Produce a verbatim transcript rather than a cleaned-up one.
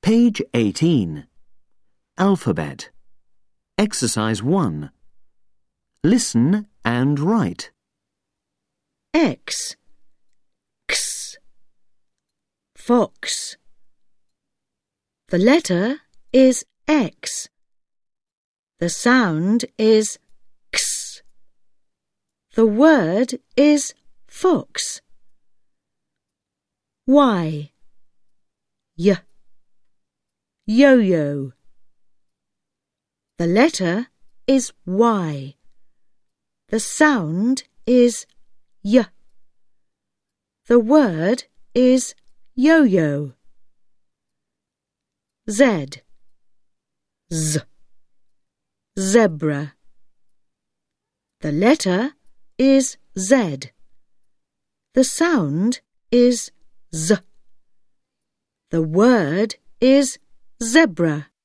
Page eighteen. Alphabet. Exercise one. Listen and write. X, X, fox. The letter is X. The sound is X. The word is fox. Y, Y, yo-yo. The letter is Y. The sound is Y. The word is yo-yo. Z, Z, zebra. The letter is Z. The sound is Z. The word is zebra.